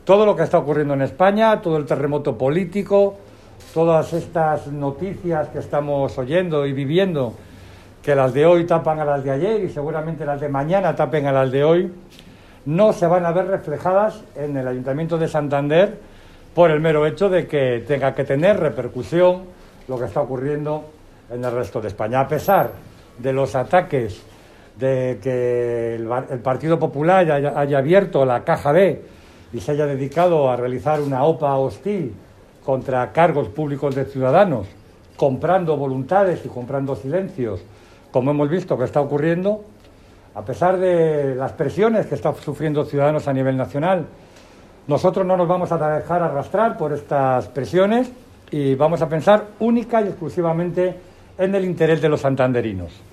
todo lo que está ocurriendo en España, todo el terremoto político, todas estas noticias que estamos oyendo y viviendo, que las de hoy tapan a las de ayer y seguramente las de mañana tapen a las de hoy, no se van a ver reflejadas en el Ayuntamiento de Santander por el mero hecho de que tenga que tener repercusión lo que está ocurriendo en el resto de España. A pesar de los ataques de que el Partido Popular haya abierto la caja B y se haya dedicado a realizar una OPA hostil contra cargos públicos de ciudadanos, comprando voluntades y comprando silencios, como hemos visto que está ocurriendo, a pesar de las presiones que están sufriendo ciudadanos a nivel nacional, nosotros no nos vamos a dejar arrastrar por estas presiones y vamos a pensar única y exclusivamente en el interés de los santanderinos.